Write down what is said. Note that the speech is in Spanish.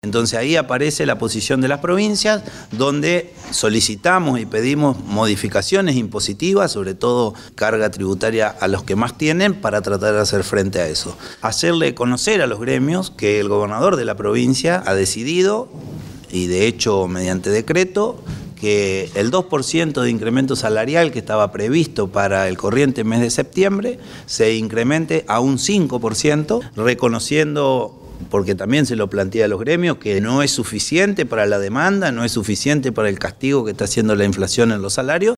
Entonces ahí aparece la posición de las provincias, donde solicitamos y pedimos modificaciones impositivas, sobre todo carga tributaria a los que más tienen, para tratar de hacer frente a eso. Hacerle conocer a los gremios que el gobernador de la provincia ha decidido, y de hecho mediante decreto, que el 2% de incremento salarial que estaba previsto para el corriente mes de septiembre se incremente a un 5%, reconociendo, porque también se lo plantea a los gremios, que no es suficiente para la demanda, no es suficiente para el castigo que está haciendo la inflación en los salarios,